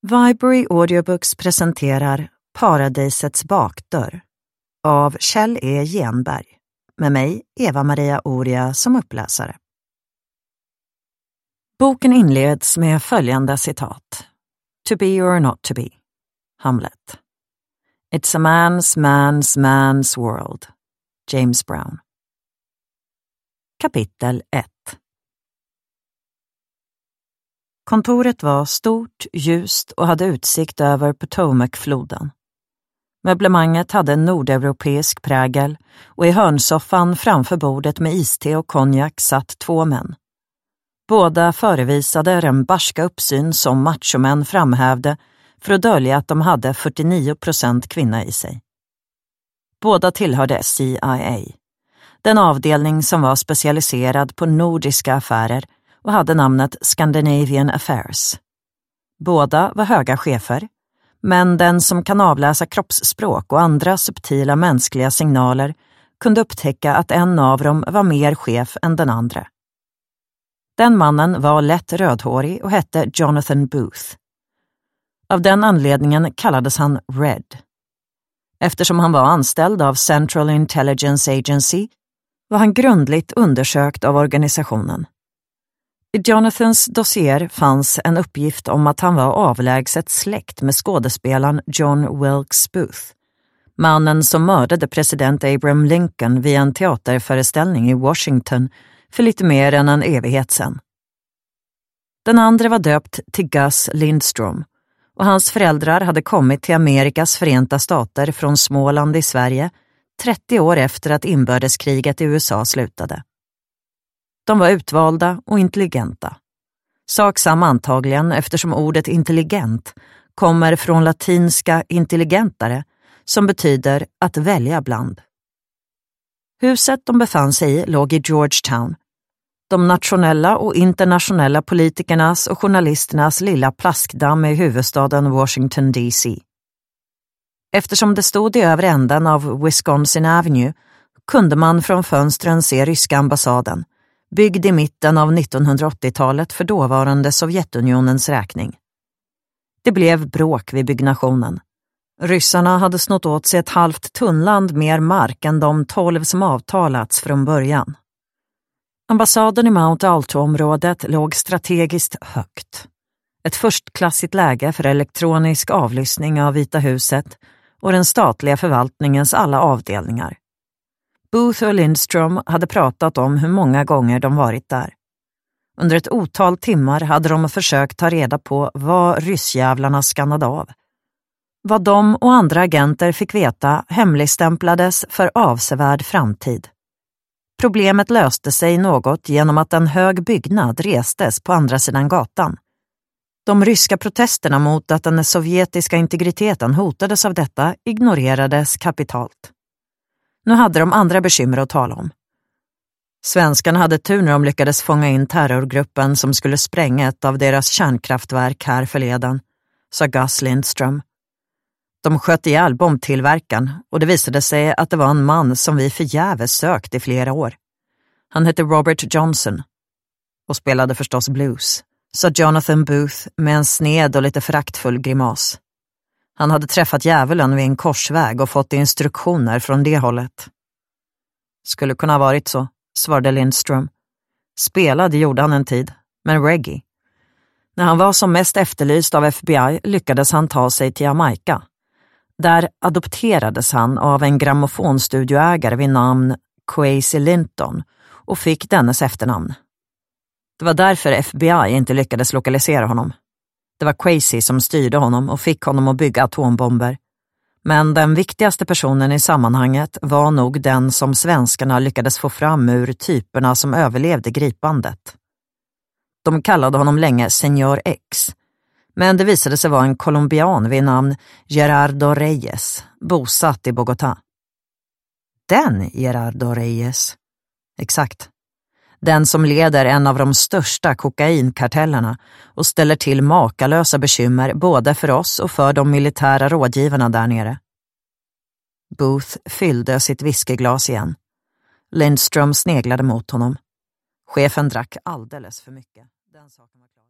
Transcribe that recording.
Viberry Audiobooks presenterar Paradisets bakdörr av Kjell E. Genberg med mig, Eva-Maria Oria, som uppläsare. Boken inleds med följande citat. To be or not to be. Hamlet. It's a man's world. James Brown. Kapitel 1. Kontoret var stort, ljust och hade utsikt över Potomac-floden. Möblemanget hade en nordeuropeisk prägel och i hörnsoffan framför bordet med iste och konjak satt 2 män. Båda förevisade den barska uppsyn som machomän framhävde för att dölja att de hade 49% kvinna i sig. Båda tillhörde CIA, den avdelning som var specialiserad på nordiska affärer och hade namnet Scandinavian Affairs. Båda var höga chefer, men den som kan avläsa kroppsspråk och andra subtila mänskliga signaler kunde upptäcka att en av dem var mer chef än den andra. Den mannen var lätt rödhårig och hette Jonathan Booth. Av den anledningen kallades han Red. Eftersom han var anställd av Central Intelligence Agency var han grundligt undersökt av organisationen. I Jonathans dossier fanns en uppgift om att han var avlägset släkt med skådespelaren John Wilkes Booth, mannen som mördade president Abraham Lincoln vid en teaterföreställning i Washington för lite mer än en evighet sedan. Den andra var döpt till Gus Lindstrom och hans föräldrar hade kommit till Amerikas Förenta Stater från Småland i Sverige 30 år efter att inbördeskriget i USA slutade. De var utvalda och intelligenta. Saksam antagligen eftersom ordet intelligent kommer från latinska intelligentare som betyder att välja bland. Huset de befann sig i låg i Georgetown, de nationella och internationella politikernas och journalisternas lilla plaskdamm i huvudstaden Washington DC. Eftersom det stod i övre änden av Wisconsin Avenue kunde man från fönstren se ryska ambassaden, byggd i mitten av 1980-talet för dåvarande Sovjetunionens räkning. Det blev bråk vid byggnationen. Ryssarna hade snott åt sig ett halvt tunnland mer mark än de 12 som avtalats från början. Ambassaden i Mount Alto-området låg strategiskt högt. Ett förstklassigt läge för elektronisk avlyssning av Vita huset och den statliga förvaltningens alla avdelningar. Booth och Lindstrom hade pratat om hur många gånger de varit där. Under ett otal timmar hade de försökt ta reda på vad ryssjävlarna skannade av. Vad de och andra agenter fick veta hemligstämplades för avsevärd framtid. Problemet löste sig något genom att en hög byggnad restes på andra sidan gatan. De ryska protesterna mot att den sovjetiska integriteten hotades av detta ignorerades kapitalt. Nu hade de andra bekymmer att tala om. Svenskarna hade tur när de lyckades fånga in terrorgruppen som skulle spränga ett av deras kärnkraftverk här förleden, sa Gus Lindstrom. De sköt ihjäl bombtillverkaren och det visade sig att det var en man som vi förgäves sökt i flera år. Han hette Robert Johnson och spelade förstås blues, sa Jonathan Booth med en sned och lite föraktfull grimas. Han hade träffat djävulen vid en korsväg och fått instruktioner från det hållet. Skulle kunna ha varit så, svarade Lindstrom. Spelade gjorde han en tid, men reggae. När han var som mest efterlyst av FBI lyckades han ta sig till Jamaica. Där adopterades han av en grammofonstudioägare vid namn Kwesi Linton och fick dennes efternamn. Det var därför FBI inte lyckades lokalisera honom. Det var Kwesi som styrde honom och fick honom att bygga atombomber. Men den viktigaste personen i sammanhanget var nog den som svenskarna lyckades få fram ur typerna som överlevde gripandet. De kallade honom länge Señor X, men det visade sig vara en colombian vid namn Gerardo Reyes, bosatt i Bogotá. Den Gerardo Reyes. Exakt. Den som leder en av de största kokainkartellerna och ställer till makalösa bekymmer både för oss och för de militära rådgivarna där nere. Booth fyllde sitt whiskyglas igen. Lindstrom sneglade mot honom. Chefen drack alldeles för mycket. Den saken var klar.